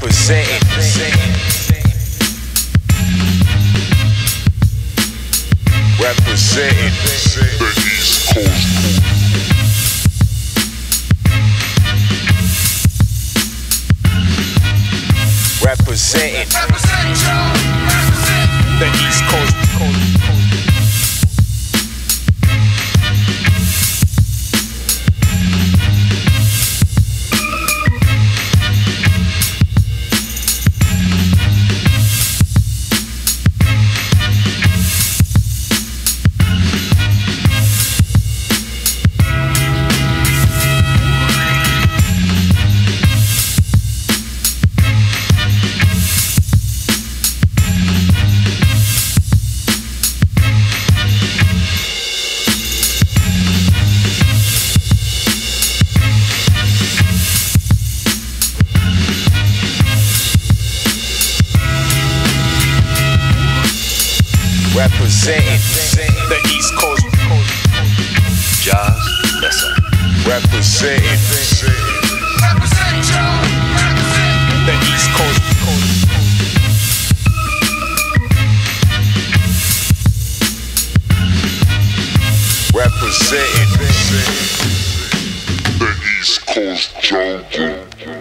representing the East Coast. Representing the East Coast. Representing the East Coast. Jazz, listen. Representing the East Coast. Representing the East Coast jungle.